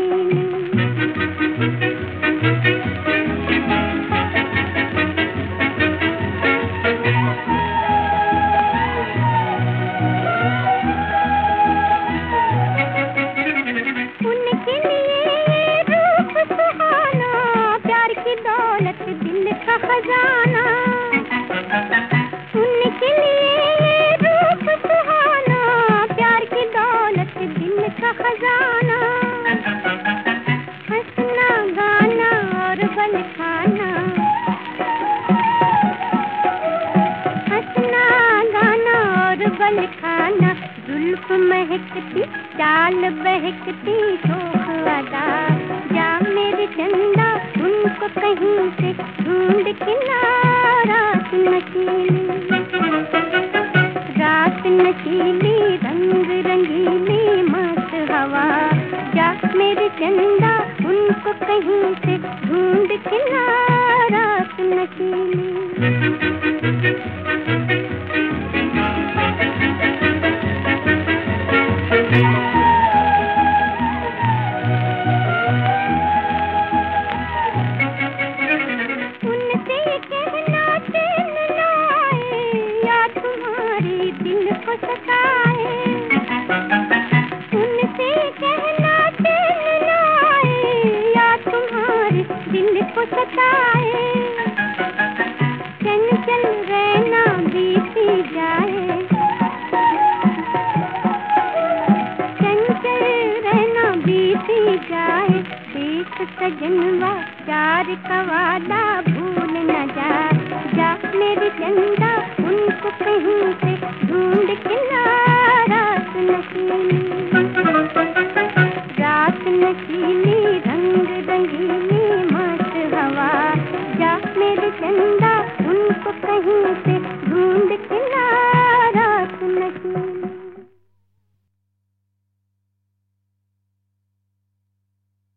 नशीली। उनके लिए रूप सुहाना, प्यार की दौलत दिल का खजाना। उनके लिए रूप सुहाना, प्यार की दौलत दिल का खजाना। हंसना गाना और बल खाना, हंसना गाना और बल खाना। जुल्फ महकती चाल बहकती शोख अदा, जा मेरे चंदा उनको कहीं से ढूंढ के ला। रात नशीली, रात नशीली, रंग रंगीली मस्त हवा, जा मेरे चंदा उनको कहीं से ढूंढ के ला। रात नशीली। उनसे कहना चैन लाए, या तुम्हारी दिल को सताए। उनसे कहना चैन लाए, या तुम्हारी दिल को सताए। चंचल रहना बीती जाए, चंचल रहना बीती जाए। देख सजनवा प्यार का वादा भूल न जा, जा मेरी चंदा उनको कहीं से ढूंढ के ला। रात नशीली, रात नशीली।